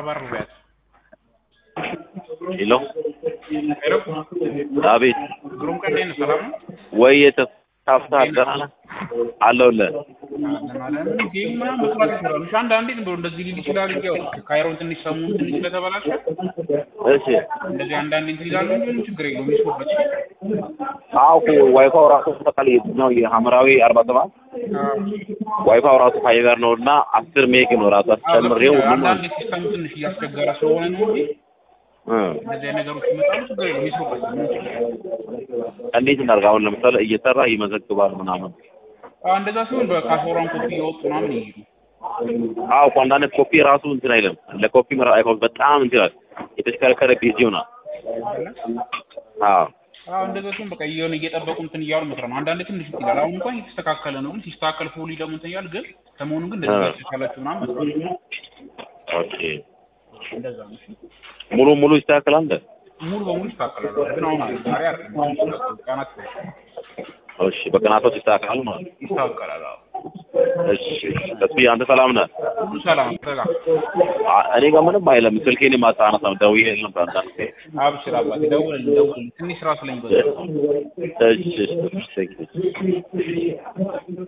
አባር ቢያት ሄሎ አቤት ግሩም ቀን ነው ሰላም ወይ ተፋፍታና አለውለ ማለት ጌም ምናምን መስራት ይችላል አንዳንዴ እንደዚህ ሊል ይችላል ይገው ካይሮን ትንሽ ሰሙን ትንሽ ስለተበላሸ እሺ እንደዚህ አንዳንዴ እንትን ይላሉ ምንም ችግር የለውም ይስሩበት አዎ ዋይፋው ራሱ ተቃል ነው የሐምራዊ 47 ዋይፋው ራሱ ፋይበር ነውና 10 ሜግ ነው ራሱ አስተምሬው አንዳንዴ ሲስተም ትንሽ እያስቸገረ ስለሆነ ነው እንጂ እንደዚህ ነገሮች ይመጣሉ ችግር የለውም ይስሩበት እንዴት እናድርግ አሁን ለምሳሌ እየሰራ ይመዘግባል ምናምን እንደዛ ሲሆን በካፎራን ኮፒ ያወጡ ምናምን ይይዙ አዎ አንዳንድ ኮፒ ራሱ እንትን አይልም ለኮፒ አይሆን በጣም እንትን ይላል የተሽከረከረ ቢዚ ይሆናል እንደዛ ሲሆን በቃ እየጠበቁ እንትን እያሉ መስራት ነው አንዳንዴ ትንሽ ይላል አሁን እንኳን የተስተካከለ ነው ግን ሲስተካከል ፉሊ ደግሞ እንትን ይላል ግን ሰሞኑን ግን እንደዚህ ተቻላችሁ ምናምን መስራት ኦኬ እንደዛ ነው ሙሉ ይስተካከላል እንደ ሙሉ በሙሉ ይስተካከላል ግን አሁን ዛሬ አይደለም ቀናት እሺ በቀናቶች ይስተካከላል ማለት ይስተካከላል እሺ ተስቢህ አንተ ሰላም ነህ ሰላም ሰላም እኔ ጋር ምንም አይልም ስልኬን ማጣናት ነው ደውዬ ነበር አንተ አብሽር አባቴ ደውል ትንሽ ራስ ላይ ይበዛል እሺ